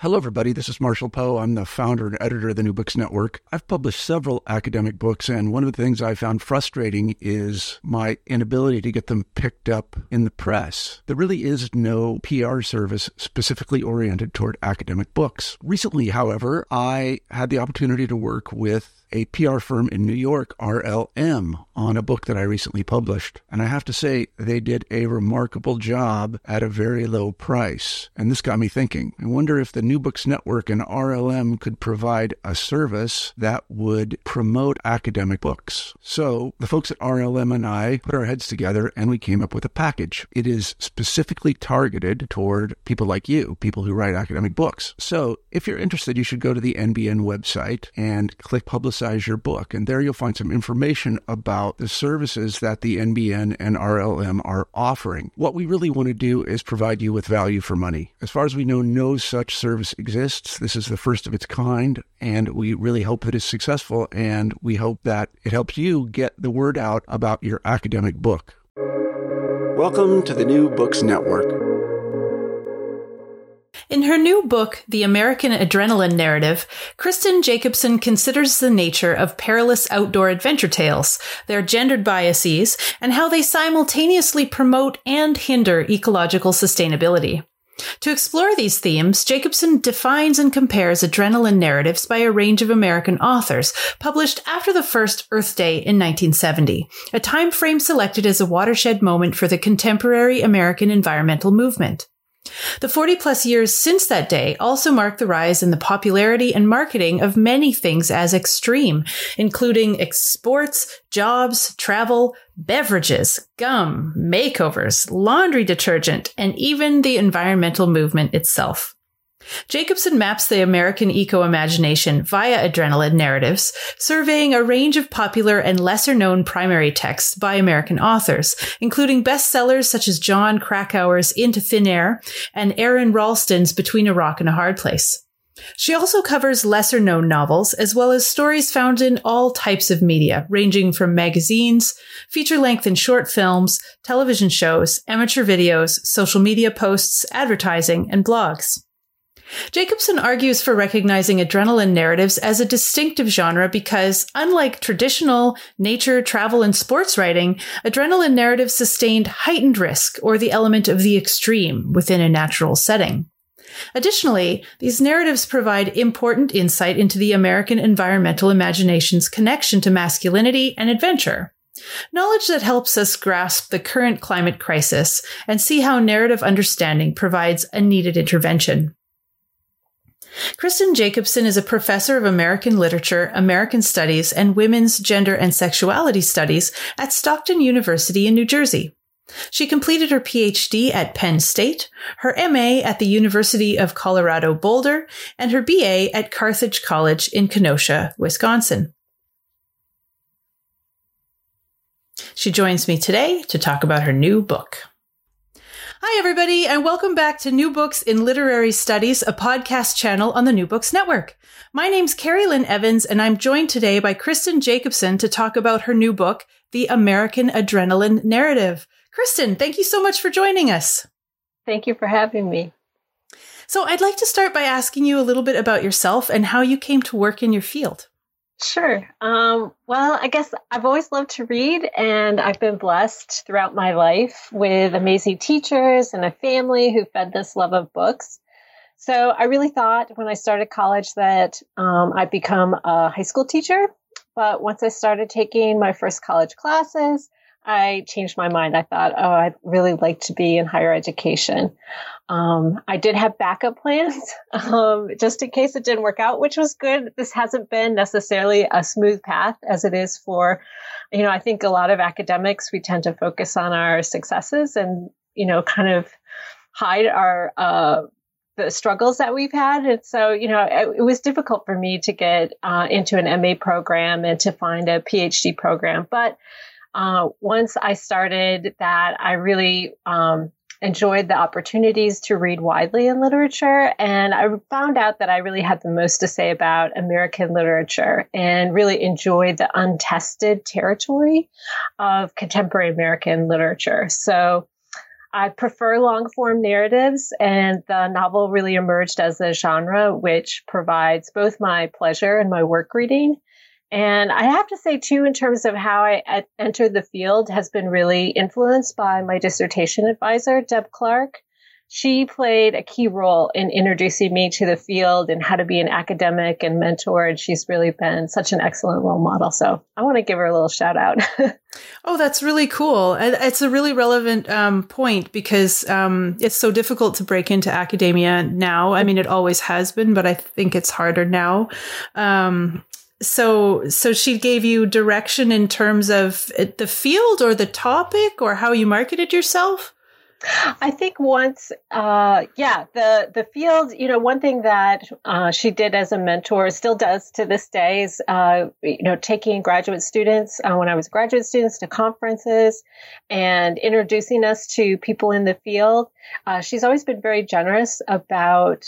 Hello, everybody. This is Marshall Poe. I'm the founder and editor of the New Books Network. I've published several academic books, and one of the things I found frustrating is my inability to get them picked up in the press. There really is no PR service specifically oriented toward academic books. Recently, however, I had the opportunity to work with a PR firm in New York, RLM, on a book that I recently published. And I have to say, they did a remarkable job at a very low price. And this got me thinking. I wonder if the New Books Network and RLM could provide a service that would promote academic books. So the folks at RLM and I put our heads together and we came up with a package. It is specifically targeted toward people like you, people who write academic books. So if you're interested, you should go to the NBN website and click Publicize Your Book. And there you'll find some information about the services that the NBN and RLM are offering. What we really want to do is provide you with value for money. As far as we know, no such service exists. This is the first of its kind, and we really hope that it's successful, and we hope that it helps you get the word out about your academic book. Welcome to the New Books Network. In her new book, The American Adrenaline Narrative, Kristin Jacobson considers the nature of perilous outdoor adventure tales, their gendered biases, and how they simultaneously promote and hinder ecological sustainability. To explore these themes, Jacobson defines and compares adrenaline narratives by a range of American authors, published after the first Earth Day in 1970, a time frame selected as a watershed moment for the contemporary American environmental movement. The 40-plus years since that day also mark the rise in the popularity and marketing of many things as extreme, including sports, jobs, travel, beverages, gum, makeovers, laundry detergent, and even the environmental movement itself. Jacobson maps the American eco-imagination via adrenaline narratives, surveying a range of popular and lesser-known primary texts by American authors, including bestsellers such as Jon Krakauer's Into Thin Air and Aron Ralston's Between a Rock and a Hard Place. She also covers lesser-known novels, as well as stories found in all types of media, ranging from magazines, feature-length and short films, television shows, amateur videos, social media posts, advertising, and blogs. Jacobson argues for recognizing adrenaline narratives as a distinctive genre because, unlike traditional nature, travel, and sports writing, adrenaline narratives sustained heightened risk or the element of the extreme within a natural setting. Additionally, these narratives provide important insight into the American environmental imagination's connection to masculinity and adventure. Knowledge that helps us grasp the current climate crisis and see how narrative understanding provides a needed intervention. Kristin Jacobson is a professor of American literature, American studies, and women's gender and sexuality studies at Stockton University in New Jersey. She completed her PhD at Penn State, her MA at the University of Colorado Boulder, and her BA at Carthage College in Kenosha, Wisconsin. She joins me today to talk about her new book. Hi, everybody, and welcome back to New Books in Literary Studies, a podcast channel on the New Books Network. My name's Carrie Lynn Evans, and I'm joined today by Kristin Jacobson to talk about her new book, The American Adrenaline Narrative. Kristin, thank you so much for joining us. Thank you for having me. So I'd like to start by asking you a little bit about yourself and how you came to work in your field. Sure. Well, I guess I've always loved to read, and I've been blessed throughout my life with amazing teachers and a family who fed this love of books. So I really thought when I started college that I'd become a high school teacher. But once I started taking my first college classes, I changed my mind. I thought, I'd really like to be in higher education. I did have backup plans just in case it didn't work out, which was good. This hasn't been necessarily a smooth path as it is for, I think a lot of academics, we tend to focus on our successes and, kind of hide our the struggles that we've had. And so, it was difficult for me to get into an MA program and to find a PhD program. But once I started that, I really enjoyed the opportunities to read widely in literature. And I found out that I really had the most to say about American literature and really enjoyed the untested territory of contemporary American literature. So I prefer long form narratives, and the novel really emerged as a genre which provides both my pleasure and my work reading. And I have to say, too, in terms of how I entered the field, has been really influenced by my dissertation advisor, Deb Clark. She played a key role in introducing me to the field and how to be an academic and mentor. And she's really been such an excellent role model. So I want to give her a little shout out. Oh, that's really cool. It's a really relevant point because it's so difficult to break into academia now. I mean, it always has been, but I think it's harder now. So she gave you direction in terms of the field or the topic or how you marketed yourself? I think once, the field, one thing that she did as a mentor, still does to this day, is, taking graduate students, when I was graduate students, to conferences and introducing us to people in the field. She's always been very generous about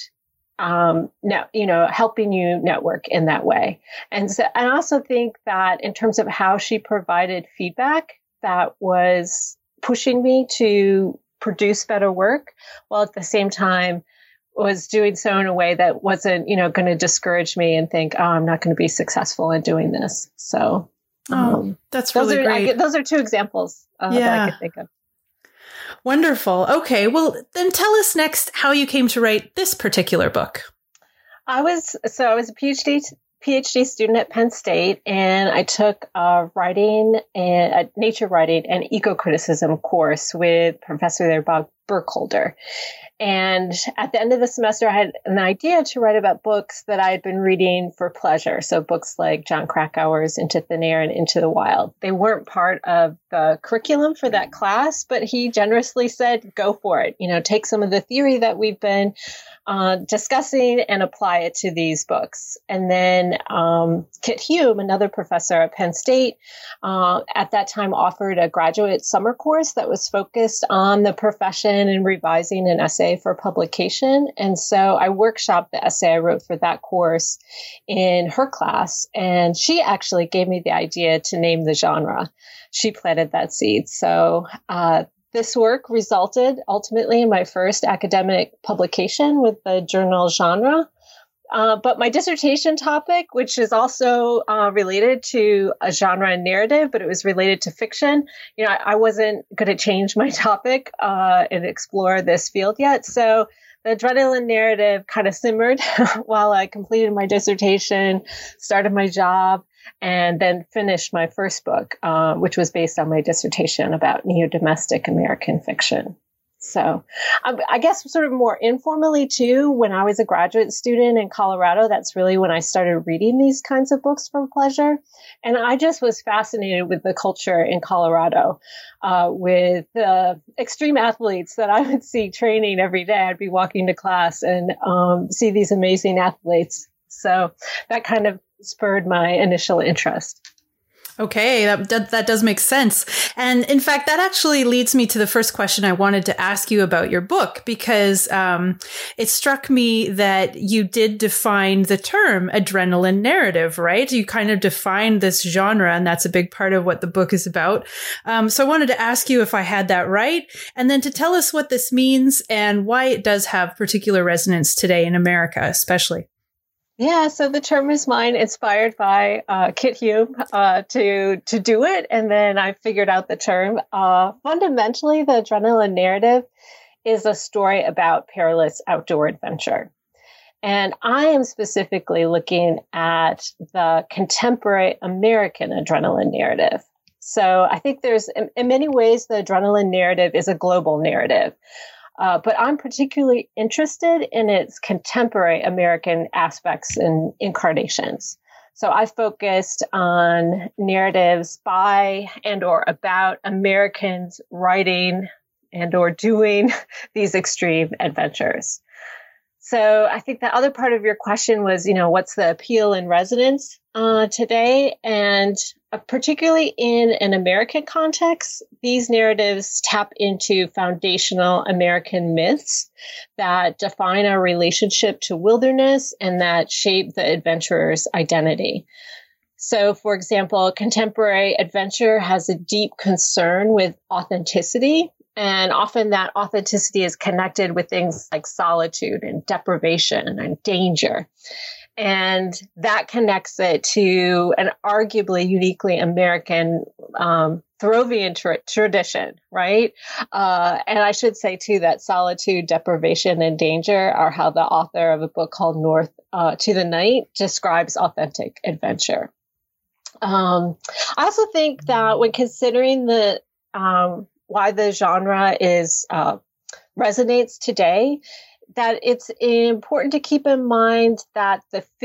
helping you network in that way. And so I also think that in terms of how she provided feedback, that was pushing me to produce better work, while at the same time was doing so in a way that wasn't, going to discourage me and think, oh, I'm not going to be successful in doing this. So that's really great. Those are two examples that I could think of. Wonderful. Okay. Well, then tell us next how you came to write this particular book. I was a PhD student at Penn State, and I took a nature writing and eco-criticism course with Professor there, Bob Burkholder. And at the end of the semester, I had an idea to write about books that I had been reading for pleasure. So books like Jon Krakauer's Into Thin Air and Into the Wild. They weren't part of the curriculum for that class, but he generously said, go for it. Take some of the theory that we've been discussing and apply it to these books. And then Kit Hume, another professor at Penn State, at that time offered a graduate summer course that was focused on the profession and revising an essay for publication. And so I workshopped the essay I wrote for that course in her class. And she actually gave me the idea to name the genre. She planted that seed. So this work resulted ultimately in my first academic publication with the journal Genre. But my dissertation topic, which is also related to a genre and narrative, but it was related to fiction, I wasn't going to change my topic and explore this field yet. So the adrenaline narrative kind of simmered while I completed my dissertation, started my job, and then finished my first book, which was based on my dissertation about neo-domestic American fiction. So I guess sort of more informally, too, when I was a graduate student in Colorado, that's really when I started reading these kinds of books for pleasure. And I just was fascinated with the culture in Colorado, with the extreme athletes that I would see training every day. I'd be walking to class and see these amazing athletes. So that kind of spurred my initial interest. Okay, that does make sense. And in fact, that actually leads me to the first question I wanted to ask you about your book, because it struck me that you did define the term adrenaline narrative, right? You kind of defined this genre, and that's a big part of what the book is about. So I wanted to ask you if I had that right, and then to tell us what this means and why it does have particular resonance today in America, especially. Yeah, so the term is mine, inspired by Kit Hume to do it, and then I figured out the term. Fundamentally, the adrenaline narrative is a story about perilous outdoor adventure. And I am specifically looking at the contemporary American adrenaline narrative. So I think there's, in many ways, the adrenaline narrative is a global narrative. But I'm particularly interested in its contemporary American aspects and incarnations. So I focused on narratives by and or about Americans writing and or doing these extreme adventures. So I think the other part of your question was, what's the appeal and resonance today? And particularly in an American context, these narratives tap into foundational American myths that define our relationship to wilderness and that shape the adventurer's identity. So, for example, contemporary adventure has a deep concern with authenticity And often that authenticity is connected with things like solitude and deprivation and danger. And that connects it to an arguably uniquely American Thoreauvian tradition, right? And I should say, too, that solitude, deprivation, and danger are how the author of a book called North to the Night describes authentic adventure. I also think that when considering the why the genre is resonates today, that it's important to keep in mind that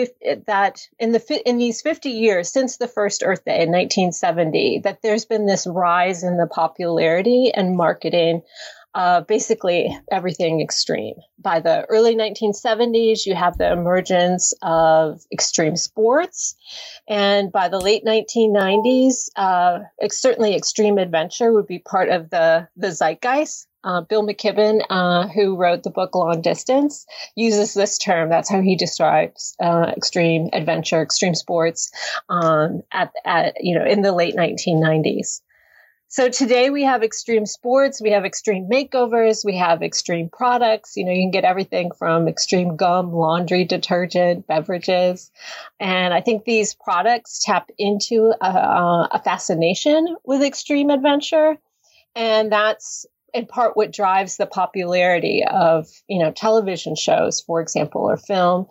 in these 50 years since the first Earth Day in 1970, that there's been this rise in the popularity and marketing basically everything extreme. By the early 1970s, you have the emergence of extreme sports. And by the late 1990s, certainly extreme adventure would be part of the zeitgeist. Bill McKibben, who wrote the book Long Distance, uses this term. That's how he describes extreme adventure, extreme sports in the late 1990s. So today we have extreme sports, we have extreme makeovers, we have extreme products. You can get everything from extreme gum, laundry detergent, beverages. And I think these products tap into a fascination with extreme adventure. And that's in part what drives the popularity of, television shows, for example, or film.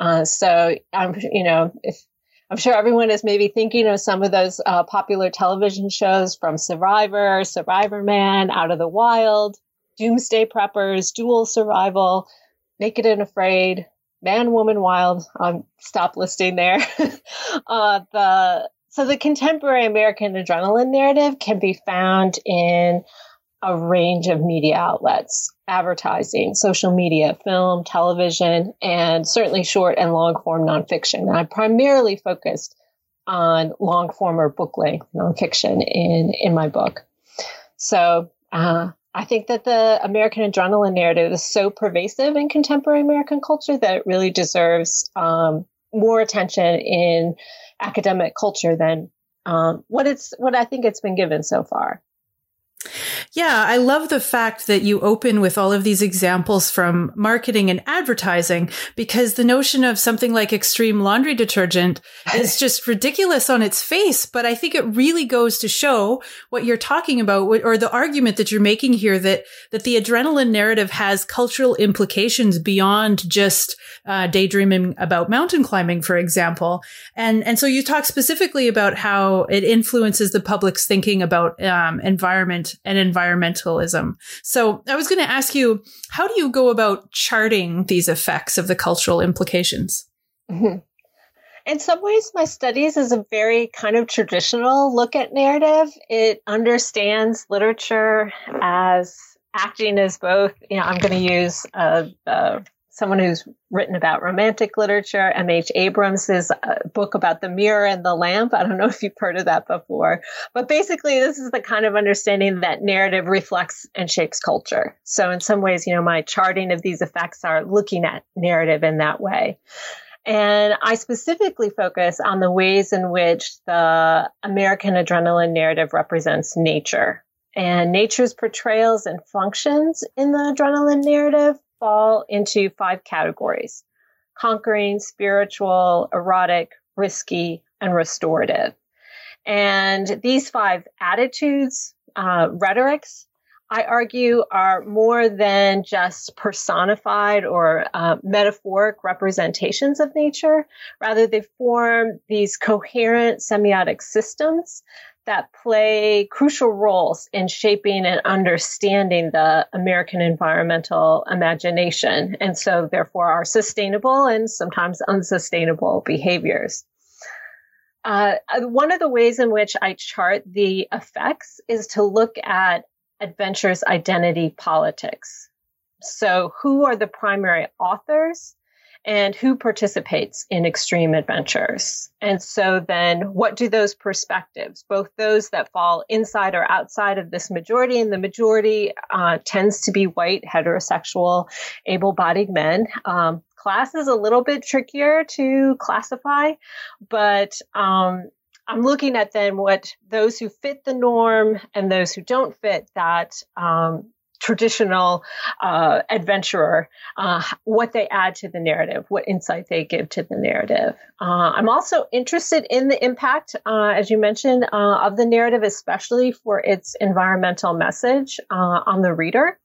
I'm sure everyone is maybe thinking of some of those popular television shows from Survivor, Survivor Man, Out of the Wild, Doomsday Preppers, Dual Survival, Naked and Afraid, Man, Woman, Wild. Stop listing there. So the contemporary American adrenaline narrative can be found in a range of media outlets: advertising, social media, film, television, and certainly short and long form nonfiction. And I primarily focused on long form or book length nonfiction in my book. So I think that the American adrenaline narrative is so pervasive in contemporary American culture that it really deserves more attention in academic culture than what I think it's been given so far. Yeah, I love the fact that you open with all of these examples from marketing and advertising, because the notion of something like extreme laundry detergent is just ridiculous on its face. But I think it really goes to show what you're talking about, or the argument that you're making here, that the adrenaline narrative has cultural implications beyond just daydreaming about mountain climbing, for example. And so you talk specifically about how it influences the public's thinking about environment and environmentalism. So I was going to ask you, how do you go about charting these effects of the cultural implications? Mm-hmm. In some ways, my studies is a very kind of traditional look at narrative. It understands literature as acting as both, I'm going to use someone who's written about romantic literature, M.H. Abrams' book about the mirror and the lamp. I don't know if you've heard of that before, but basically this is the kind of understanding that narrative reflects and shapes culture. So in some ways, my charting of these effects are looking at narrative in that way. And I specifically focus on the ways in which the American adrenaline narrative represents nature. And nature's portrayals and functions in the adrenaline narrative fall into 5 categories: conquering, spiritual, erotic, risky, and restorative. And these 5 attitudes, rhetorics, I argue, are more than just personified or metaphoric representations of nature. Rather, they form these coherent semiotic systems that play crucial roles in shaping and understanding the American environmental imagination, and so therefore are sustainable and sometimes unsustainable behaviors. One of the ways in which I chart the effects is to look at adventure's identity politics. So who are the primary authors and who participates in extreme adventures? And so then what do those perspectives, both those that fall inside or outside of this majority, and the majority tends to be white, heterosexual, able-bodied men. Class is a little bit trickier to classify, but I'm looking at then what those who fit the norm and those who don't fit that traditional adventurer, what they add to the narrative, what insight they give to the narrative. I'm also interested in the impact, as you mentioned, of the narrative, especially for its environmental message on the reader.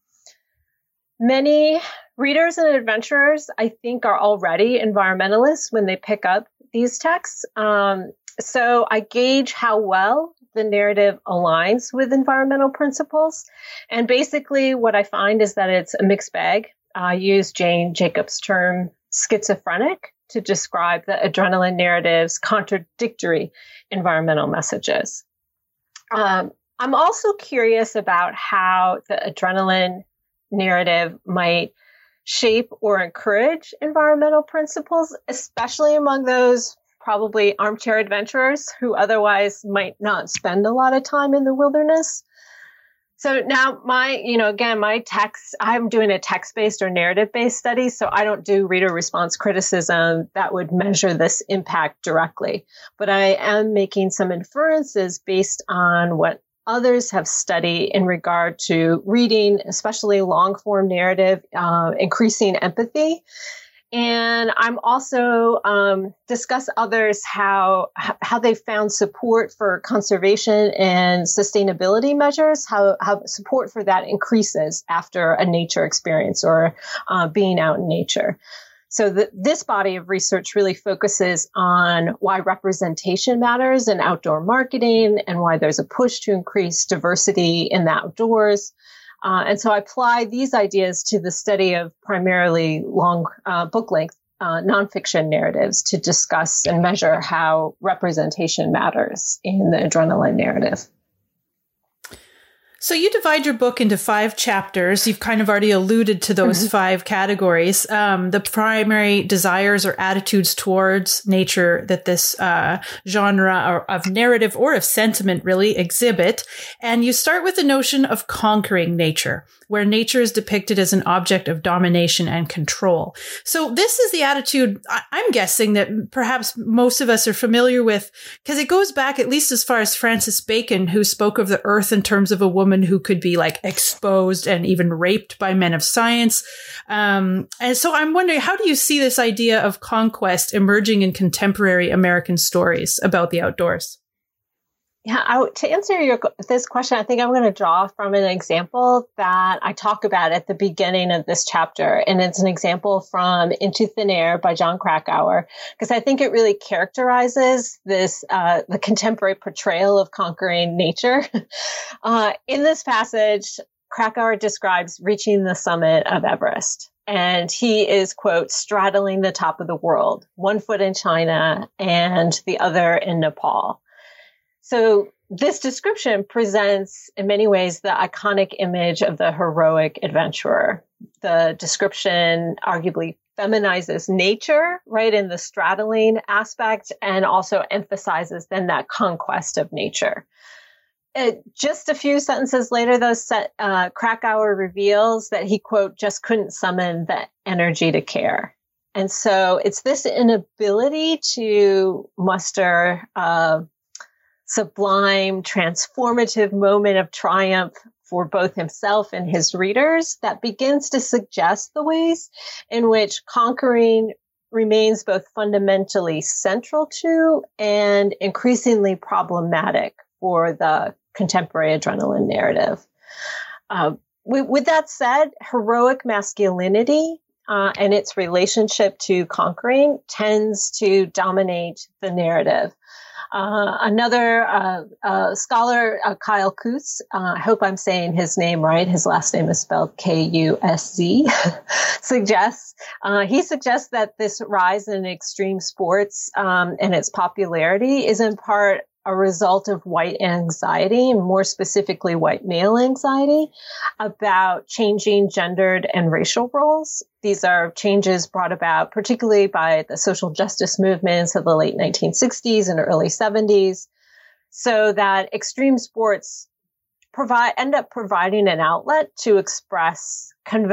Many readers and adventurers, I think, are already environmentalists when they pick up these texts. So I gauge how well the narrative aligns with environmental principles. And basically what I find is that it's a mixed bag. I use Jane Jacobs' term schizophrenic to describe the adrenaline narrative's contradictory environmental messages. I'm also curious about how the adrenaline narrative might shape or encourage environmental principles, especially among those probably armchair adventurers who otherwise might not spend a lot of time in the wilderness. So now my text, I'm doing a text-based or narrative-based study, so I don't do reader response criticism that would measure this impact directly. But I am making some inferences based on what others have studied in regard to reading, especially long-form narrative, increasing empathy. And I'm also discuss others how they found support for conservation and sustainability measures, how support for that increases after a nature experience or being out in nature. So this body of research really focuses on why representation matters in outdoor marketing and why there's a push to increase diversity in the outdoors. And so I apply these ideas to the study of primarily long book length nonfiction narratives to discuss and measure how representation matters in the adrenaline narrative. So you divide your book into 5 chapters. You've kind of already alluded to those 5 categories. The primary desires or attitudes towards nature that this genre of narrative or of sentiment really exhibit. And you start with the notion of conquering nature, where nature is depicted as an object of domination and control. So this is the attitude I'm guessing that perhaps most of us are familiar with, because it goes back at least as far as Francis Bacon, who spoke of the earth in terms of a woman who could be like exposed and even raped by men of science. And so I'm wondering, how do you see this idea of conquest emerging in contemporary American stories about the outdoors? Yeah, to answer this question, I think I'm going to draw from an example that I talk about at the beginning of this chapter. And it's an example from Into Thin Air by Jon Krakauer, because I think it really characterizes this, the contemporary portrayal of conquering nature. In this passage, Krakauer describes reaching the summit of Everest. And he is, quote, straddling the top of the world, one foot in China and the other in Nepal. So this description presents, in many ways, the iconic image of the heroic adventurer. The description arguably feminizes nature, right, in the straddling aspect, and also emphasizes then that conquest of nature. Just a few sentences later, though, Krakauer reveals that he, quote, just couldn't summon the energy to care. And so it's this inability to muster sublime, transformative moment of triumph for both himself and his readers that begins to suggest the ways in which conquering remains both fundamentally central to and increasingly problematic for the contemporary adrenaline narrative. With that said, heroic masculinity and its relationship to conquering tends to dominate the narrative. Another scholar, Kyle Kuss, I hope I'm saying his name right. His last name is spelled K-U-S-Z, suggests that this rise in extreme sports and its popularity is in part a result of white anxiety, and more specifically white male anxiety, about changing gendered and racial roles. These are changes brought about particularly by the social justice movements of the late 1960s and early 70s, so that extreme sports end up providing an outlet to express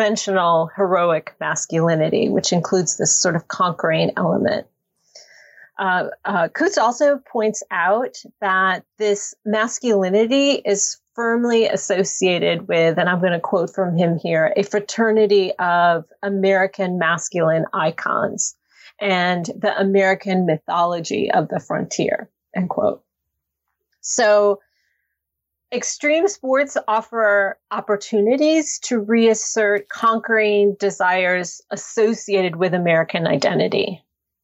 conventional heroic masculinity, which includes this sort of conquering element. Coates also points out that this masculinity is firmly associated with, and I'm going to quote from him here, a fraternity of American masculine icons and the American mythology of the frontier, end quote. So extreme sports offer opportunities to reassert conquering desires associated with American identity.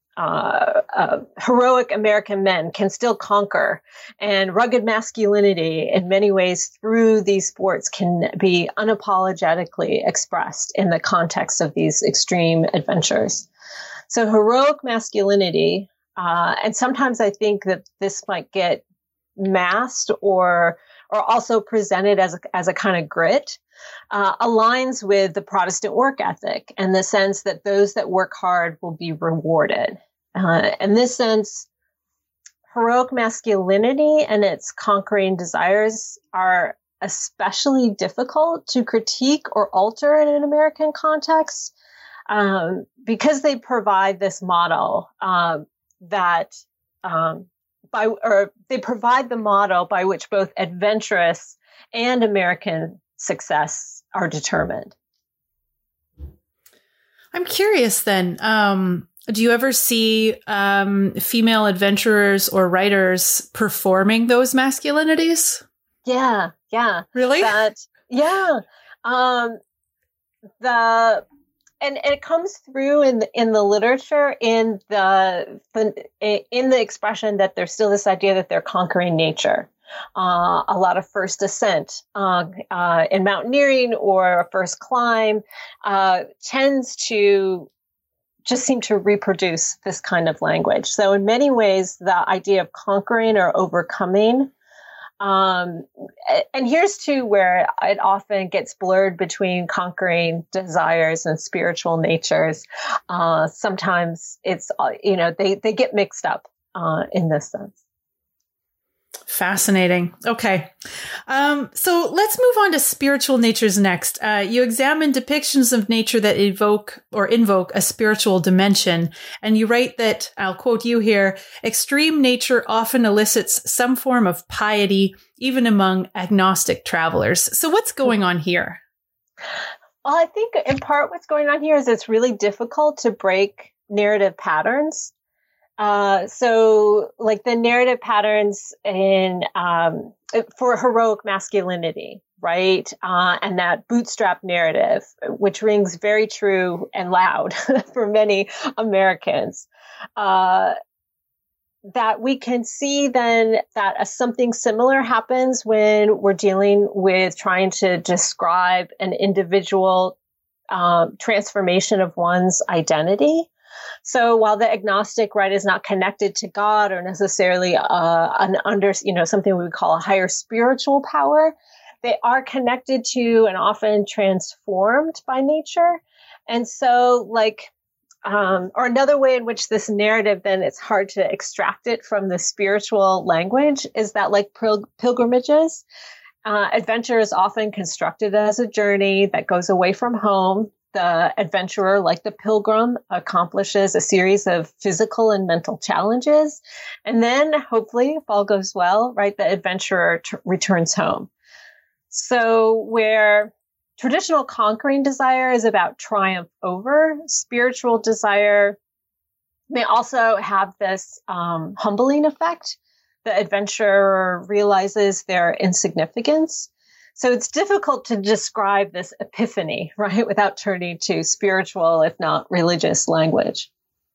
Heroic American men can still conquer, and rugged masculinity in many ways through these sports can be unapologetically expressed in the context of these extreme adventures. So heroic masculinity, and sometimes I think that this might get masked or also presented as a kind of grit, aligns with the Protestant work ethic and the sense that those that work hard will be rewarded. In this sense, heroic masculinity and its conquering desires are especially difficult to critique or alter in an American context, because they provide this model they provide the model by which both adventurous and American success are determined. I'm curious then, do you ever see female adventurers or writers performing those masculinities? Yeah. Really? And it comes through in the literature, in the expression that there's still this idea that they're conquering nature. A lot of first ascent in mountaineering or a first climb tends to just seem to reproduce this kind of language. So in many ways, the idea of conquering or overcoming, and here's too where it often gets blurred between conquering desires and spiritual natures. Sometimes it's, they get mixed up in this sense. Fascinating. Okay. So let's move on to spiritual natures next. You examine depictions of nature that invoke a spiritual dimension. And you write that, I'll quote you here, extreme nature often elicits some form of piety, even among agnostic travelers. So what's going on here? Well, I think in part what's going on here is it's really difficult to break narrative patterns. So like the narrative patterns for heroic masculinity, right? And that bootstrap narrative, which rings very true and loud for many Americans, that we can see then that something similar happens when we're dealing with trying to describe an individual, transformation of one's identity. So while the agnostic, right, is not connected to God or necessarily something we would call a higher spiritual power, they are connected to and often transformed by nature. And so or another way in which this narrative, then it's hard to extract it from the spiritual language, is that like pilgrimages, adventure is often constructed as a journey that goes away from home. The adventurer, like the pilgrim, accomplishes a series of physical and mental challenges. And then hopefully, if all goes well, right, the adventurer returns home. So where traditional conquering desire is about triumph over, spiritual desire may also have this humbling effect. The adventurer realizes their insignificance. So it's difficult to describe this epiphany, right, without turning to spiritual, if not religious, language.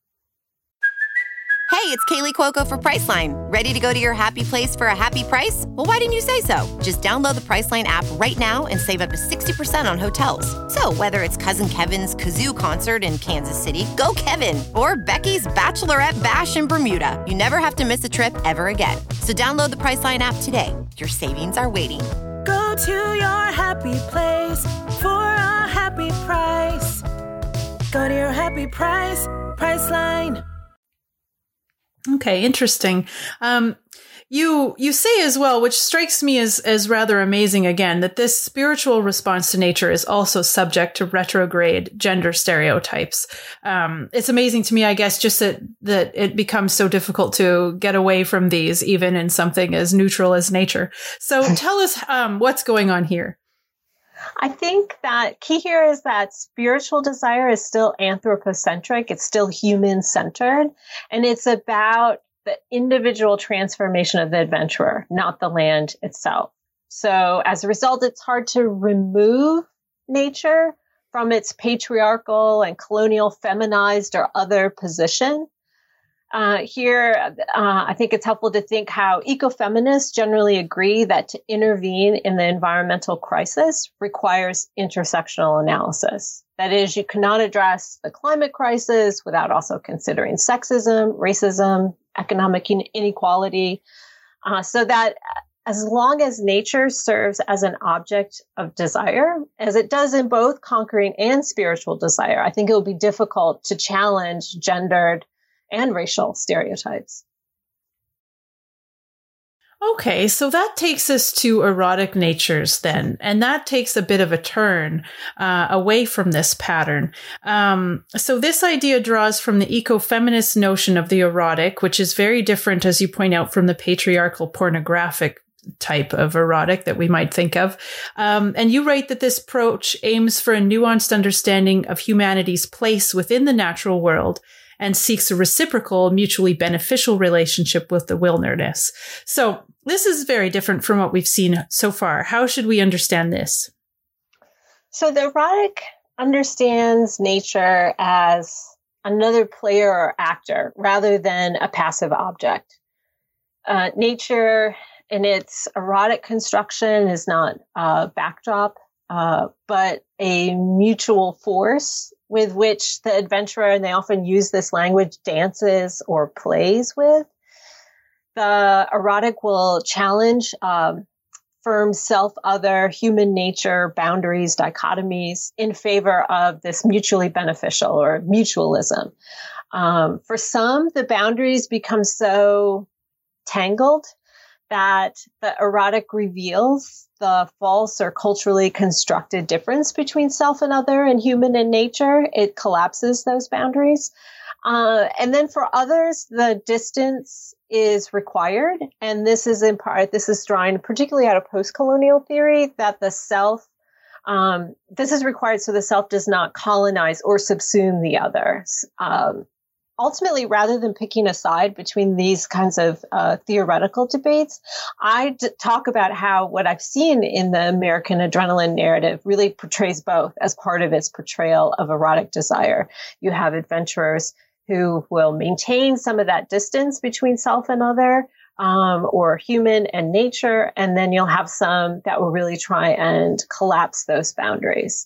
Hey, it's Kaylee Cuoco for Priceline. Ready to go to your happy place for a happy price? Well, why didn't you say so? Just download the Priceline app right now and save up to 60% on hotels. So whether it's Cousin Kevin's Kazoo Concert in Kansas City, go Kevin, or Becky's Bachelorette Bash in Bermuda, you never have to miss a trip ever again. So download the Priceline app today. Your savings are waiting. Go to your happy place for a happy price. Go to your happy price, Priceline. Okay, interesting. You say as well, which strikes me as rather amazing again, that this spiritual response to nature is also subject to retrograde gender stereotypes. It's amazing to me, I guess, just that it becomes so difficult to get away from these, even in something as neutral as nature. So tell us what's going on here. I think that key here is that spiritual desire is still anthropocentric. It's still human-centered, and it's about the individual transformation of the adventurer, not the land itself. So as a result, it's hard to remove nature from its patriarchal and colonial feminized or other position. Here, I think it's helpful to think how ecofeminists generally agree that to intervene in the environmental crisis requires intersectional analysis. That is, you cannot address the climate crisis without also considering sexism, racism, economic inequality, so that as long as nature serves as an object of desire, as it does in both conquering and spiritual desire, I think it will be difficult to challenge gendered and racial stereotypes. Okay, so that takes us to erotic natures then, and that takes a bit of a turn away from this pattern. So this idea draws from the ecofeminist notion of the erotic, which is very different, as you point out, from the patriarchal pornographic type of erotic that we might think of. And you write that this approach aims for a nuanced understanding of humanity's place within the natural world and seeks a reciprocal, mutually beneficial relationship with the wilderness. So this is very different from what we've seen so far. How should we understand this? So the erotic understands nature as another player or actor rather than a passive object. Nature in its erotic construction is not a backdrop, but a mutual force with which the adventurer, and they often use this language, dances or plays with. The erotic will challenge firm self-other, human nature, boundaries, dichotomies in favor of this mutually beneficial or mutualism. For some, the boundaries become so tangled that the erotic reveals the false or culturally constructed difference between self and other and human and nature. It collapses those boundaries. And then for others, the distance is required. And this is in part, this is drawing particularly out of post-colonial theory that the self, this is required so the self does not colonize or subsume the others. Ultimately, rather than picking a side between these kinds of theoretical debates, I talk about how what I've seen in the American adrenaline narrative really portrays both as part of its portrayal of erotic desire. You have adventurers who will maintain some of that distance between self and other, or human and nature, and then you'll have some that will really try and collapse those boundaries.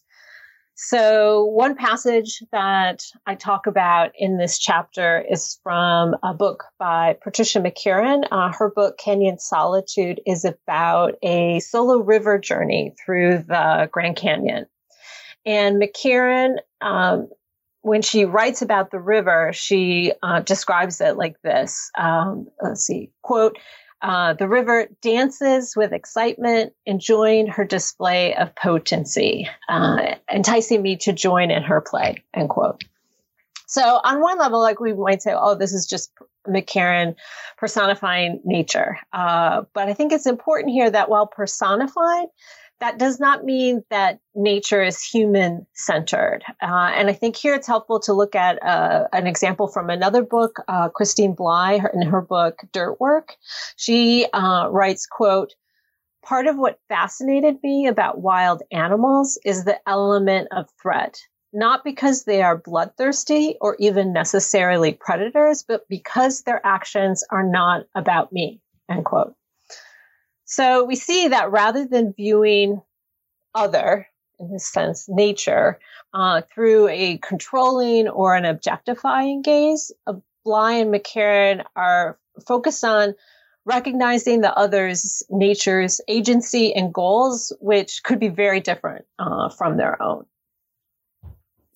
So one passage that I talk about in this chapter is from a book by Patricia McCarran. Her book, Canyon Solitude, is about a solo river journey through the Grand Canyon. And McCarran, when she writes about the river, she describes it like this. Quote, the river dances with excitement, enjoying her display of potency, enticing me to join in her play, end quote. So on one level, like we might say, oh, this is just McCarran personifying nature. But I think it's important here that while personified, that does not mean that nature is human-centered. And I think here it's helpful to look at an example from another book, Christine Bly, in her book, Dirt Work. She writes, quote, "Part of what fascinated me about wild animals is the element of threat, not because they are bloodthirsty or even necessarily predators, but because their actions are not about me," end quote. So we see that rather than viewing other, in this sense, nature, through a controlling or an objectifying gaze, Bly and McCarran are focused on recognizing the other's nature's agency and goals, which could be very different from their own.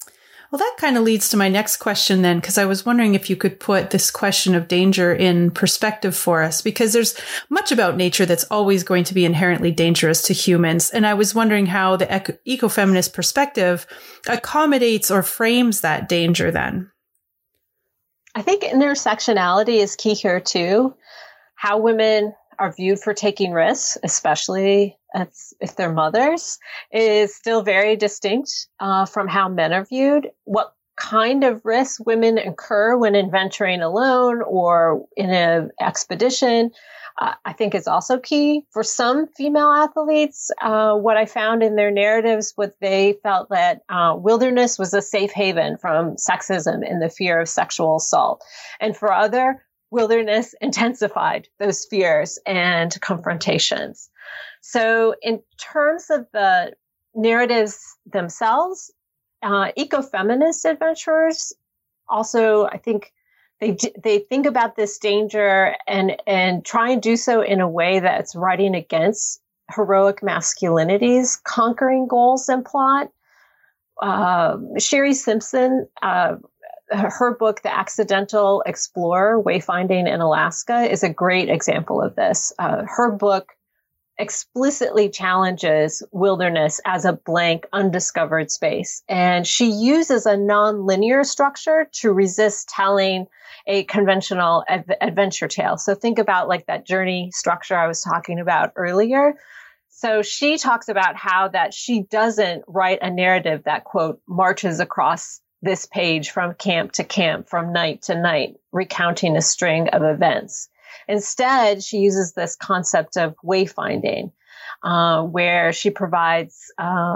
Well, that kind of leads to my next question then, because I was wondering if you could put this question of danger in perspective for us, because there's much about nature that's always going to be inherently dangerous to humans. And I was wondering how the ecofeminist perspective accommodates or frames that danger then. I think intersectionality is key here too. How women are viewed for taking risks, especially if they're mothers, is still very distinct from how men are viewed. What kind of risks women incur when adventuring alone or in an expedition, I think is also key. For some female athletes, what I found in their narratives was they felt that wilderness was a safe haven from sexism and the fear of sexual assault. And for other, wilderness intensified those fears and confrontations. So in terms of the narratives themselves, ecofeminist adventurers also, I think they think about this danger and try and do so in a way that's writing against heroic masculinity's conquering goals and plot. Sherry Simpson, her book, The Accidental Explorer, Wayfinding in Alaska, is a great example of this. Her book explicitly challenges wilderness as a blank, undiscovered space. And she uses a nonlinear structure to resist telling a conventional adventure tale. So think about like that journey structure I was talking about earlier. So she talks about how that she doesn't write a narrative that, quote, marches across this page from camp to camp, from night to night, recounting a string of events. Instead, she uses this concept of wayfinding, where she provides,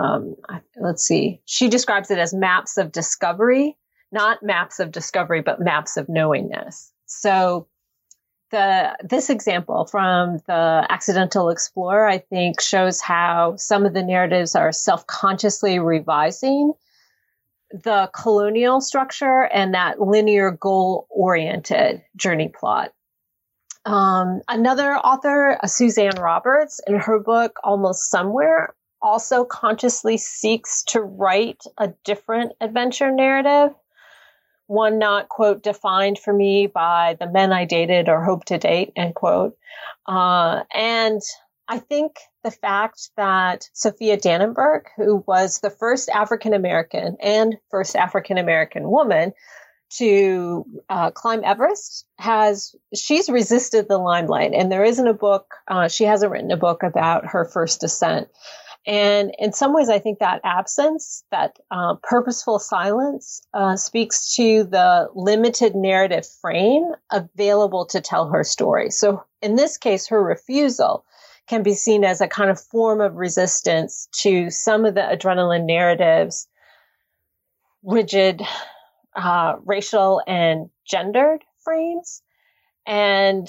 she describes it as maps of discovery, not maps of discovery, but maps of knowingness. So this example from The Accidental Explorer, I think, shows how some of the narratives are self-consciously revising the colonial structure and that linear goal-oriented journey plot. Another author, Suzanne Roberts, in her book, Almost Somewhere, also consciously seeks to write a different adventure narrative, one not, quote, defined for me by the men I dated or hope to date, end quote. And I think the fact that Sophia Dannenberg, who was the first African-American and first African-American woman to climb Everest, she's resisted the limelight. And there isn't a book, she hasn't written a book about her first ascent. And in some ways, I think that absence, that purposeful silence, speaks to the limited narrative frame available to tell her story. So in this case, her refusal can be seen as a kind of form of resistance to some of the adrenaline narratives, rigid racial and gendered frames. And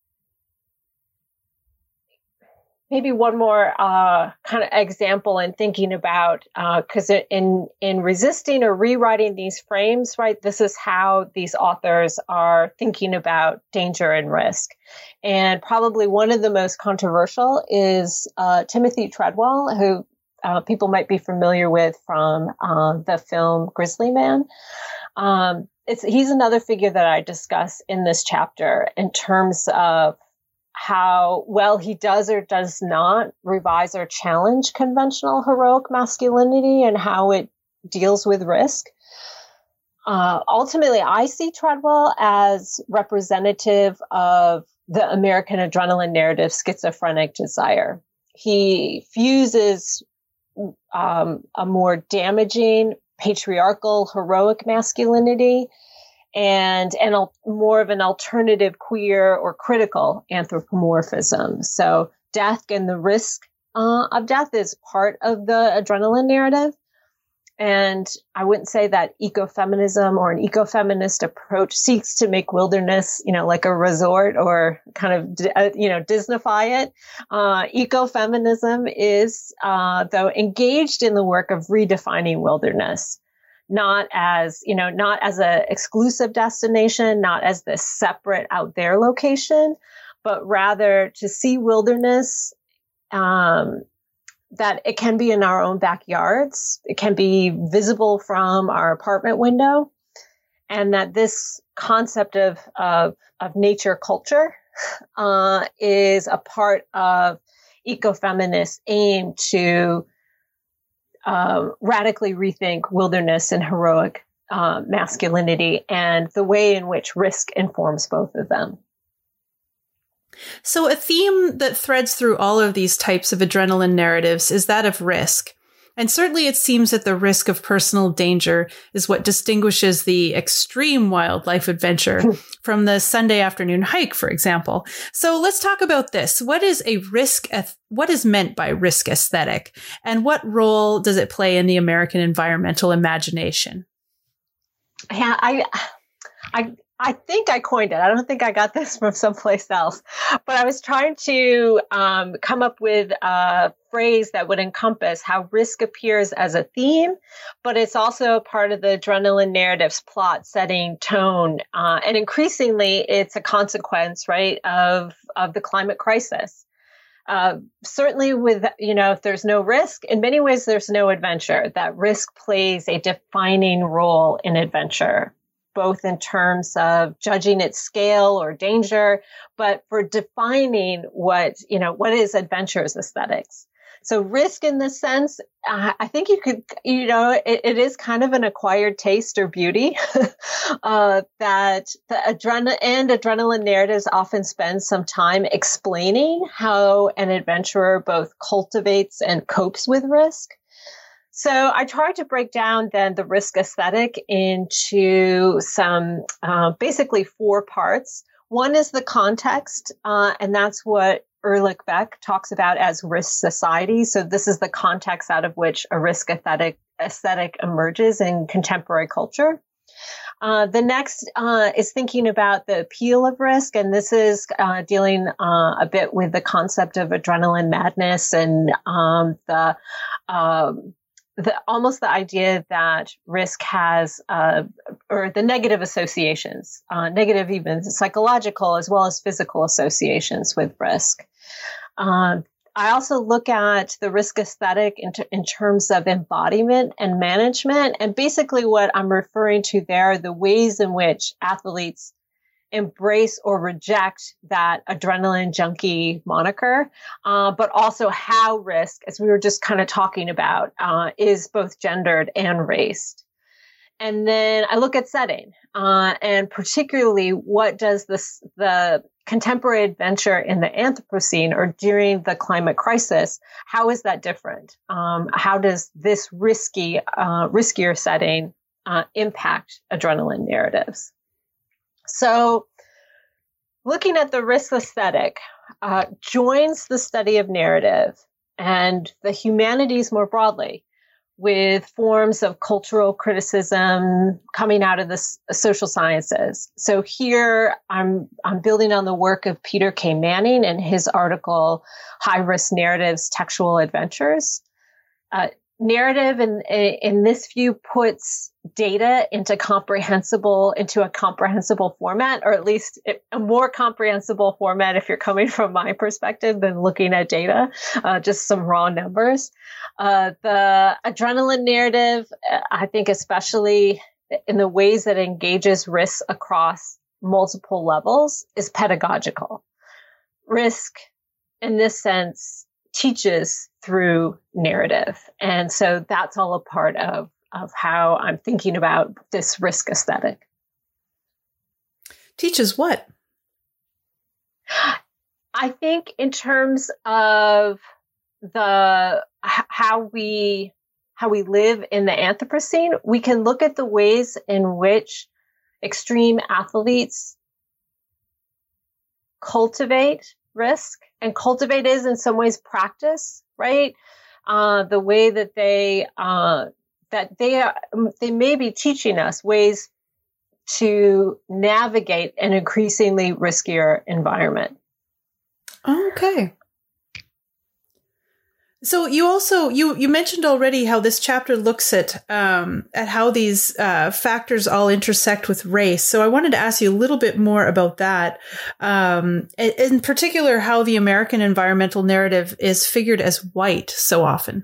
maybe one more kind of example in thinking about, because in resisting or rewriting these frames, right, this is how these authors are thinking about danger and risk. And probably one of the most controversial is Timothy Treadwell, who people might be familiar with from the film Grizzly Man. He's another figure that I discuss in this chapter in terms of how well he does or does not revise or challenge conventional heroic masculinity and how it deals with risk. Ultimately, I see Treadwell as representative of the American adrenaline narrative schizophrenic desire. He fuses a more damaging patriarchal heroic masculinity and more of an alternative queer or critical anthropomorphism. So death and the risk of death is part of the adrenaline narrative. And I wouldn't say that ecofeminism or an ecofeminist approach seeks to make wilderness, like a resort or kind of, Disneyfy it. Ecofeminism is, though, engaged in the work of redefining wilderness, not as a exclusive destination, not as this separate out there location, but rather to see wilderness, that it can be in our own backyards. It can be visible from our apartment window. And that this concept of nature culture is a part of ecofeminist aim to radically rethink wilderness and heroic masculinity and the way in which risk informs both of them. So a theme that threads through all of these types of adrenaline narratives is that of risk. And certainly it seems that the risk of personal danger is what distinguishes the extreme wildlife adventure from the Sunday afternoon hike, for example. So let's talk about this. What is what is meant by risk aesthetic, and what role does it play in the American environmental imagination? Yeah, I think I coined it. I don't think I got this from someplace else, but I was trying to come up with a phrase that would encompass how risk appears as a theme, but it's also part of the adrenaline narrative's plot, setting, tone, and increasingly it's a consequence, right, of the climate crisis. Certainly with, if there's no risk, in many ways, there's no adventure. That risk plays a defining role in adventure, both in terms of judging its scale or danger, but for defining what is adventure's aesthetics. So risk in this sense, I think you could, it is kind of an acquired taste or beauty that the adrenaline narratives often spend some time explaining how an adventurer both cultivates and copes with risk. So I tried to break down then the risk aesthetic into some basically 4 parts. One is the context, and that's what Erlich Beck talks about as risk society. So this is the context out of which a risk aesthetic emerges in contemporary culture. The next is thinking about the appeal of risk, and this is dealing a bit with the concept of adrenaline madness and almost the idea that risk has, or the negative associations, negative even psychological as well as physical associations with risk. I also look at the risk aesthetic in terms of embodiment and management. And basically what I'm referring to there are the ways in which athletes embrace or reject that adrenaline junkie moniker, but also how risk, as we were just kind of talking about, is both gendered and raced. And then I look at setting, and particularly what does the contemporary adventure in the Anthropocene or during the climate crisis, how is that different? How does this riskier setting impact adrenaline narratives? So looking at the risk aesthetic joins the study of narrative and the humanities more broadly with forms of cultural criticism coming out of the social sciences. So here I'm building on the work of Peter K. Manning and his article, High Risk Narratives, Textual Adventures. Narrative in this view puts data into a comprehensible format, or at least a more comprehensible format if you're coming from my perspective than looking at data, just some raw numbers. The adrenaline narrative, I think especially in the ways that it engages risk across multiple levels, is pedagogical. Risk, in this sense, teaches through narrative. And so that's all a part of how I'm thinking about this risk aesthetic. Teaches what? I think in terms of how we live in the Anthropocene, we can look at the ways in which extreme athletes cultivate risk, and cultivate is in some ways practice, right? The way that they may be teaching us ways to navigate an increasingly riskier environment. Okay. So you also you mentioned already how this chapter looks at how these factors all intersect with race. So I wanted to ask you a little bit more about that. In particular, how the American environmental narrative is figured as white so often.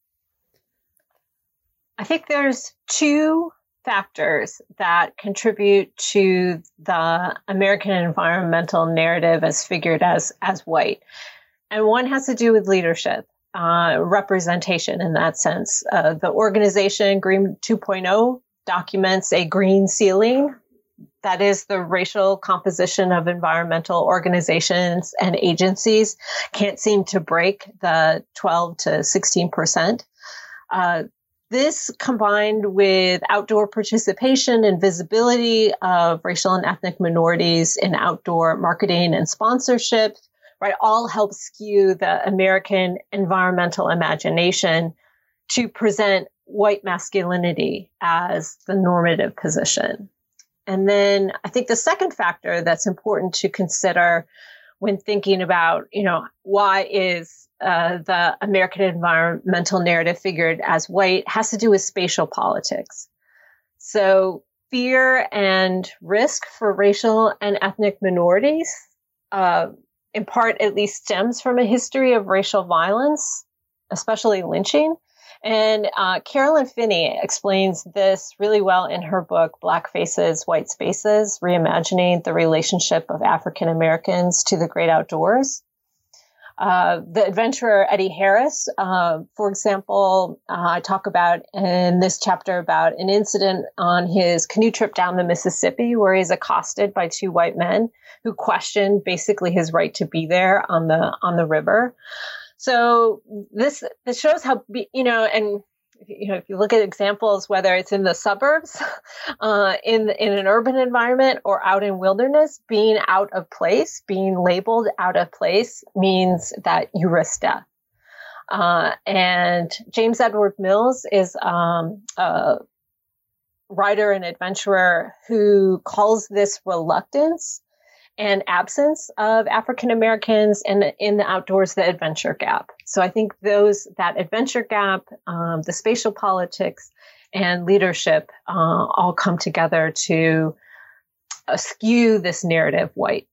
I think there's two factors that contribute to the American environmental narrative as figured as white. And one has to do with leadership. Representation in that sense. The organization Green 2.0 documents a green ceiling. That is the racial composition of environmental organizations and agencies can't seem to break the 12 to 16%. This combined with outdoor participation and visibility of racial and ethnic minorities in outdoor marketing and sponsorship, right, all help skew the American environmental imagination to present white masculinity as the normative position. And then I think the second factor that's important to consider when thinking about, why is the American environmental narrative figured as white has to do with spatial politics. So fear and risk for racial and ethnic minorities, in part at least, stems from a history of racial violence, especially lynching. And Carolyn Finney explains this really well in her book, Black Faces, White Spaces, Reimagining the Relationship of African Americans to the Great Outdoors. The adventurer Eddie Harris, for example, I talk about in this chapter about an incident on his canoe trip down the Mississippi where he's accosted by two white men who question basically his right to be there on the river. So this shows how, if you look at examples, whether it's in the suburbs, in an urban environment or out in wilderness, being out of place, being labeled out of place means that you risk death. And James Edward Mills is a writer and adventurer who calls this reluctance and absence of African Americans in the outdoors, the adventure gap. So I think that adventure gap, the spatial politics, and leadership all come together to skew this narrative white.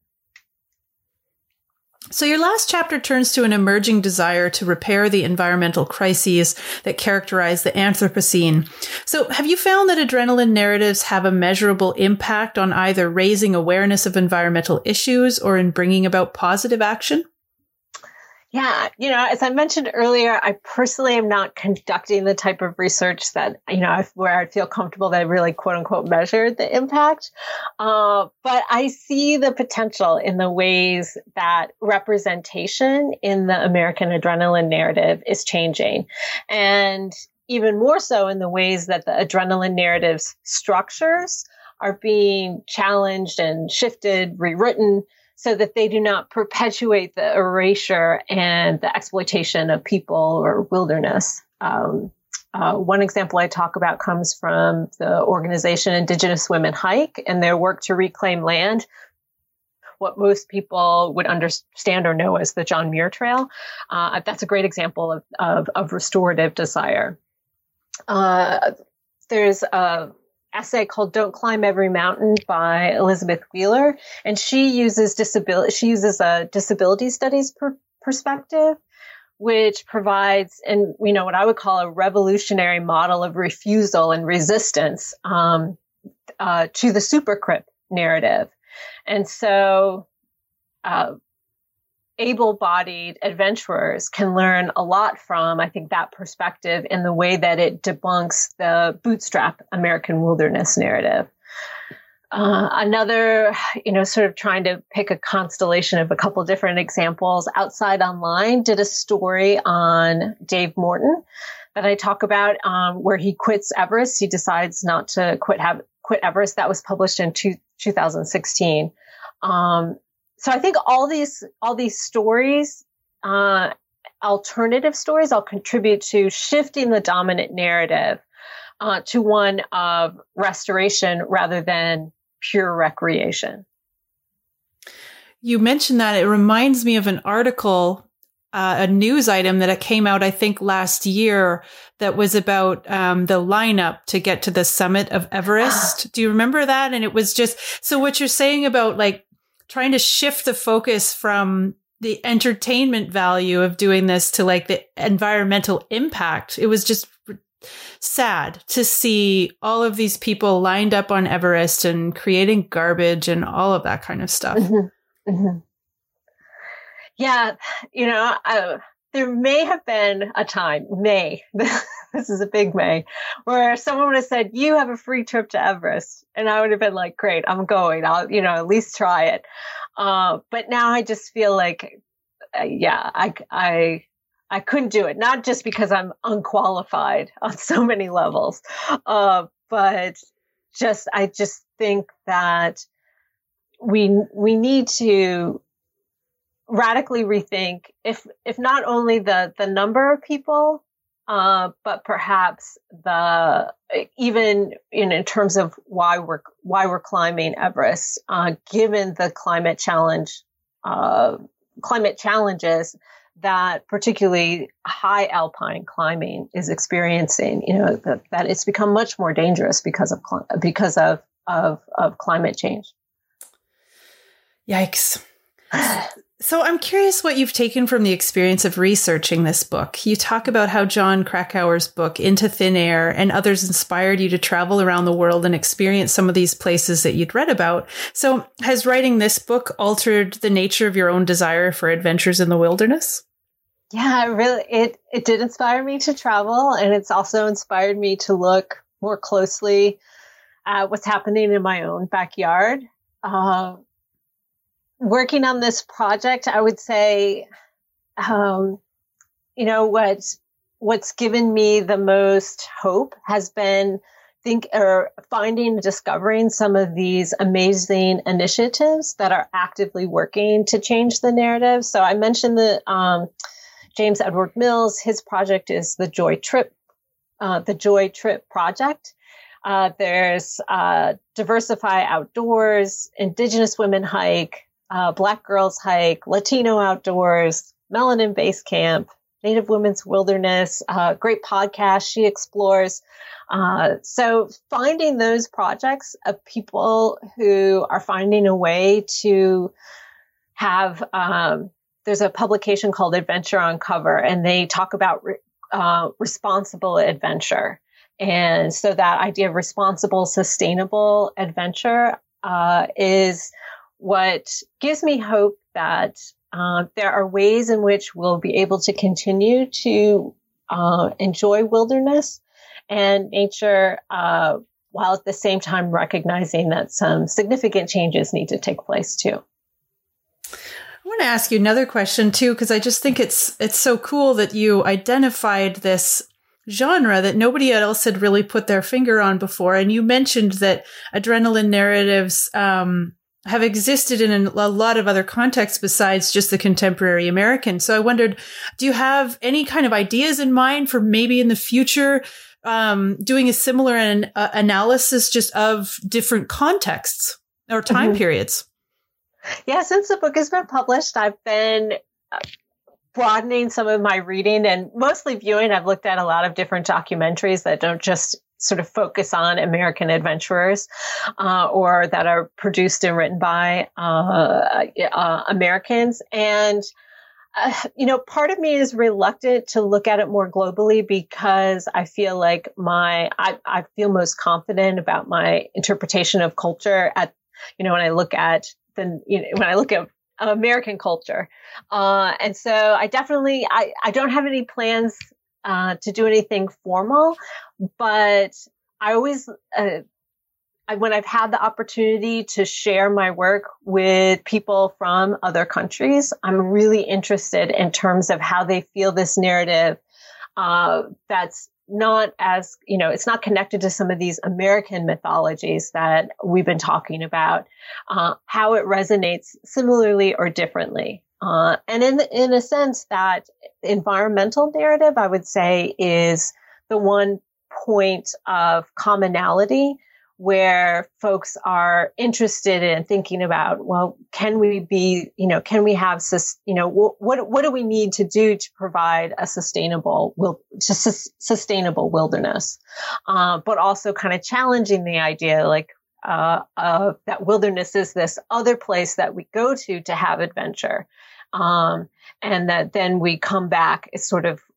So your last chapter turns to an emerging desire to repair the environmental crises that characterize the Anthropocene. So have you found that adrenaline narratives have a measurable impact on either raising awareness of environmental issues or in bringing about positive action? Yeah, as I mentioned earlier, I personally am not conducting the type of research that, where I feel comfortable that I really, quote unquote, measured the impact. But I see the potential in the ways that representation in the American adrenaline narrative is changing. And even more so in the ways that the adrenaline narrative's structures are being challenged and shifted, rewritten, so that they do not perpetuate the erasure and the exploitation of people or wilderness. One example I talk about comes from the organization Indigenous Women Hike and their work to reclaim land, what most people would understand or know as the John Muir Trail. That's a great example of restorative desire. There's a essay called Don't Climb Every Mountain by Elizabeth Wheeler. And she uses a disability studies perspective, which provides, and what I would call a revolutionary model of refusal and resistance to the super crip narrative. And so able-bodied adventurers can learn a lot from, I think, that perspective in the way that it debunks the bootstrap American wilderness narrative. Another, sort of trying to pick a constellation of a couple different examples, Outside Online did a story on Dave Morton that I talk about, where he quits Everest. He decides not to quit Everest. That was published in 2016. So I think all these stories, alternative stories, all contribute to shifting the dominant narrative to one of restoration rather than pure recreation. You mentioned that. It reminds me of an article a news item that came out, I think, last year that was about the lineup to get to the summit of Everest. Do you remember that? And it was just, so what you're saying about like trying to shift the focus from the entertainment value of doing this to like the environmental impact. It was just sad to see all of these people lined up on Everest and creating garbage and all of that kind of stuff. Mm-hmm. Mm-hmm. Yeah, there may have been a time, this is a big may, where someone would have said, you have a free trip to Everest. And I would have been like, great, I'm going. I'll, at least try it. But now I just feel like, I couldn't do it. Not just because I'm unqualified on so many levels, but I just think that we need to radically rethink if not only the number of people, but perhaps even in terms of why we're climbing Everest, given the climate challenges that particularly high alpine climbing is experiencing. That it's become much more dangerous because of climate change. Yikes. So I'm curious what you've taken from the experience of researching this book. You talk about how Jon Krakauer's book, Into Thin Air, and others inspired you to travel around the world and experience some of these places that you'd read about. So has writing this book altered the nature of your own desire for adventures in the wilderness? Yeah, it did inspire me to travel, and it's also inspired me to look more closely at what's happening in my own backyard. Working on this project, I would say, what's given me the most hope has been finding and discovering some of these amazing initiatives that are actively working to change the narrative. So I mentioned the James Edward Mills. His project is the Joy Trip Project. There's Diversify Outdoors, Indigenous Women Hike, Black Girls Hike, Latino Outdoors, Melanin Base Camp, Native Women's Wilderness, great podcast, She Explores. So finding those projects of people who are finding a way to have, there's a publication called Adventure Uncover, and they talk about responsible adventure. And so that idea of responsible, sustainable adventure is what gives me hope that there are ways in which we'll be able to continue to enjoy wilderness and nature, while at the same time recognizing that some significant changes need to take place too. I want to ask you another question too, because I just think it's so cool that you identified this genre that nobody else had really put their finger on before. And you mentioned that adrenaline narratives have existed in a lot of other contexts besides just the contemporary American. So I wondered, do you have any kind of ideas in mind for maybe in the future doing a similar analysis just of different contexts or time periods? Yeah, since the book has been published, I've been broadening some of my reading and mostly viewing. I've looked at a lot of different documentaries that don't just sort of focus on American adventurers, or that are produced and written by Americans. And, part of me is reluctant to look at it more globally because I feel like I feel most confident about my interpretation of culture when I look at American culture. And so I definitely, I don't have any plans to do anything formal, but I always, when I've had the opportunity to share my work with people from other countries, I'm really interested in terms of how they feel this narrative, that's not as, it's not connected to some of these American mythologies that we've been talking about, how it resonates similarly or differently. And in a sense, that environmental narrative, I would say, is the one point of commonality where folks are interested in thinking about, well, can we have, what do we need to do to provide a sustainable wilderness? But also kind of challenging the idea, like, that wilderness is this other place that we go to have adventure. And that then we come back, it's sort of,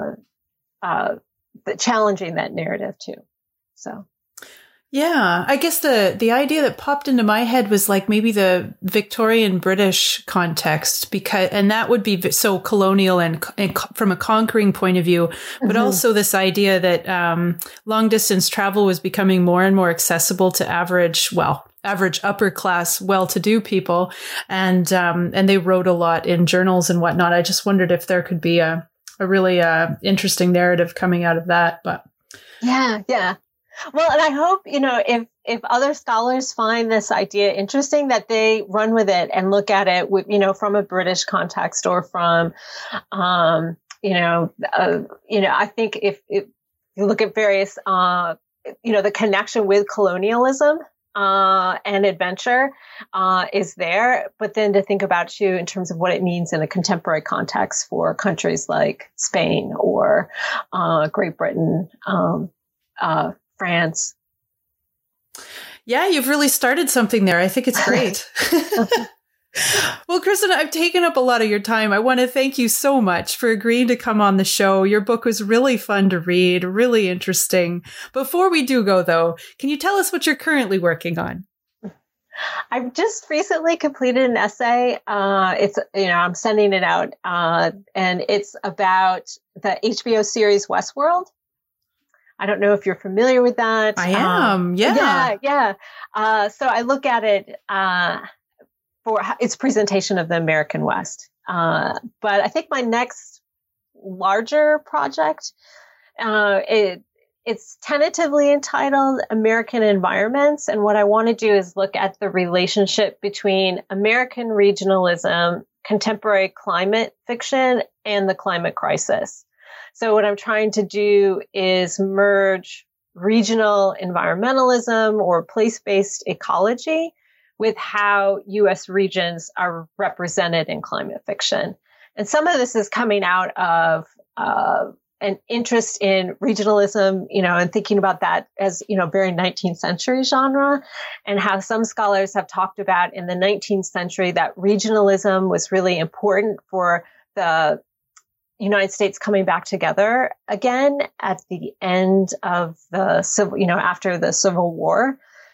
challenging that narrative too. So. Yeah, I guess the idea that popped into my head was like maybe the Victorian British context, and that would be so colonial and from a conquering point of view, but also this idea that long distance travel was becoming more and more accessible to average upper class, well-to-do people, and they wrote a lot in journals and whatnot. I just wondered if there could be a really interesting narrative coming out of that, but yeah. Well, and I hope, if other scholars find this idea interesting, that they run with it and look at it with, from a British context or from, I think if you look at various, the connection with colonialism, and adventure, is there, but then to think about too, in terms of what it means in a contemporary context for countries like Spain or, Great Britain, France. Yeah, you've really started something there. I think it's great. Well, Kristen, I've taken up a lot of your time. I want to thank you so much for agreeing to come on the show. Your book was really fun to read, really interesting. Before we do go, though, can you tell us what you're currently working on? I've just recently completed an essay. I'm sending it out, and it's about the HBO series Westworld. I don't know if you're familiar with that. I am. Yeah. So I look at it for its presentation of the American West. But I think my next larger project, it's tentatively entitled American Environments. And what I want to do is look at the relationship between American regionalism, contemporary climate fiction, and the climate crisis. So what I'm trying to do is merge regional environmentalism or place-based ecology with how U.S. regions are represented in climate fiction. And some of this is coming out of an interest in regionalism, and thinking about that as, very 19th century genre, and how some scholars have talked about in the 19th century that regionalism was really important for the United States coming back together again at the end of the civil, after the Civil War.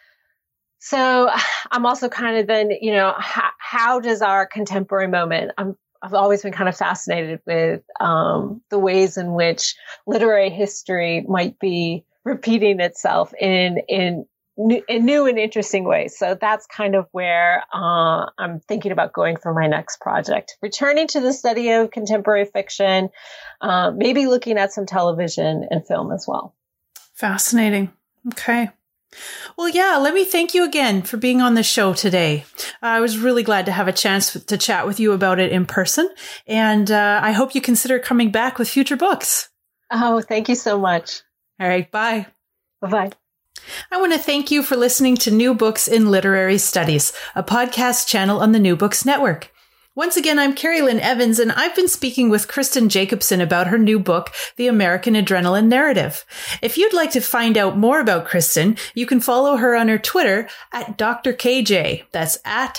So I'm also kind of then, how does our contemporary moment, I've always been kind of fascinated with the ways in which literary history might be repeating itself in new and interesting ways. So that's kind of where I'm thinking about going for my next project. Returning to the study of contemporary fiction, maybe looking at some television and film as well. Fascinating. Okay. Well, yeah, let me thank you again for being on the show today. I was really glad to have a chance to chat with you about it in person. And I hope you consider coming back with future books. Oh, thank you so much. All right. Bye. Bye-bye. I want to thank you for listening to New Books in Literary Studies, a podcast channel on the New Books Network. Once again, I'm Carrie Lynn Evans, and I've been speaking with Kristen Jacobson about her new book, The American Adrenaline Narrative. If you'd like to find out more about Kristen, you can follow her on her Twitter at Dr. KJ. That's at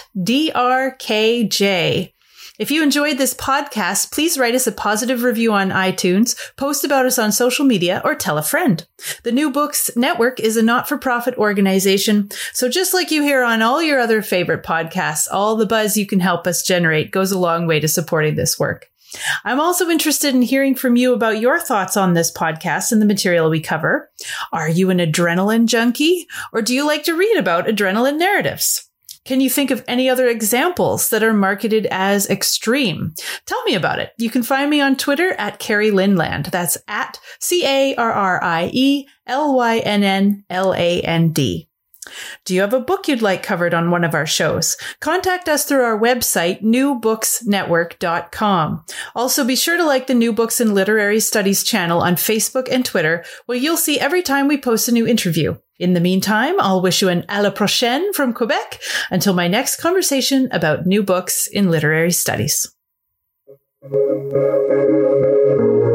DRKJ. If you enjoyed this podcast, please write us a positive review on iTunes, post about us on social media, or tell a friend. The New Books Network is a not-for-profit organization, so just like you hear on all your other favorite podcasts, all the buzz you can help us generate goes a long way to supporting this work. I'm also interested in hearing from you about your thoughts on this podcast and the material we cover. Are you an adrenaline junkie, or do you like to read about adrenaline narratives? Can you think of any other examples that are marketed as extreme? Tell me about it. You can find me on Twitter at Carrie Linland. That's at CarrieLynnland. Do you have a book you'd like covered on one of our shows? Contact us through our website, newbooksnetwork.com. Also, be sure to like the New Books in Literary Studies channel on Facebook and Twitter, where you'll see every time we post a new interview. In the meantime, I'll wish you an à la prochaine from Quebec until my next conversation about new books in literary studies.